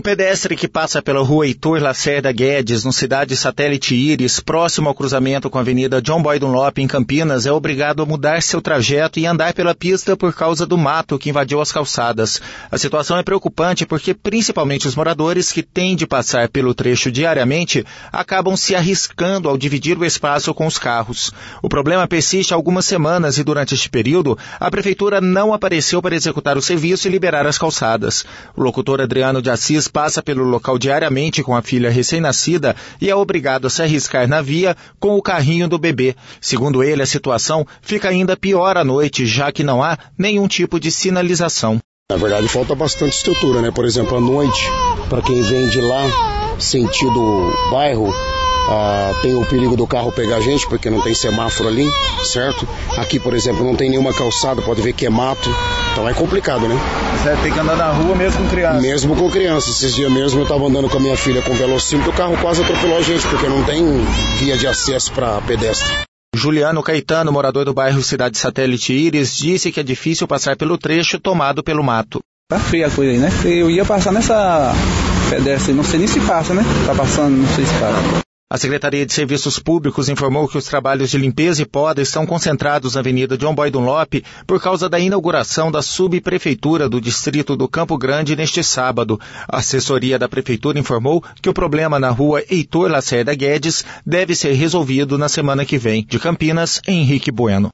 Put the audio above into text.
O pedestre que passa pela rua Heitor Lacerda Guedes, no Cidade Satélite Íris, próximo ao cruzamento com a Avenida John Boy Dunlop, em Campinas, é obrigado a mudar seu trajeto e andar pela pista por causa do mato que invadiu as calçadas. A situação é preocupante porque, principalmente os moradores que têm de passar pelo trecho diariamente, acabam se arriscando ao dividir o espaço com os carros. O problema persiste há algumas semanas e, durante este período, a Prefeitura não apareceu para executar o serviço e liberar as calçadas. O locutor Adriano de Assis passa pelo local diariamente com a filha recém-nascida e é obrigado a se arriscar na via com o carrinho do bebê. Segundo ele, a situação fica ainda pior à noite, já que não há nenhum tipo de sinalização. Na verdade, falta bastante estrutura, né? Por exemplo, à noite, para quem vem de lá, sentido bairro, tem o perigo do carro pegar a gente, porque não tem semáforo ali, certo? Aqui, por exemplo, não tem nenhuma calçada, pode ver que é mato, então é complicado, né? Você tem que andar na rua mesmo com criança? Mesmo com criança. Esses dias mesmo eu estava andando com a minha filha com velocímetro, o carro quase atropelou a gente, porque não tem via de acesso para pedestre. Juliano Caetano, morador do bairro Cidade Satélite Íris, disse que é difícil passar pelo trecho tomado pelo mato. Tá feia a coisa aí, né? Eu ia passar nessa pedestre, não sei nem se passa, né? Tá passando, não sei se passa. A Secretaria de Serviços Públicos informou que os trabalhos de limpeza e poda estão concentrados na Avenida John Boy Dunlop por causa da inauguração da subprefeitura do distrito do Campo Grande neste sábado. A assessoria da Prefeitura informou que o problema na rua Heitor Lacerda Guedes deve ser resolvido na semana que vem. De Campinas, Henrique Bueno.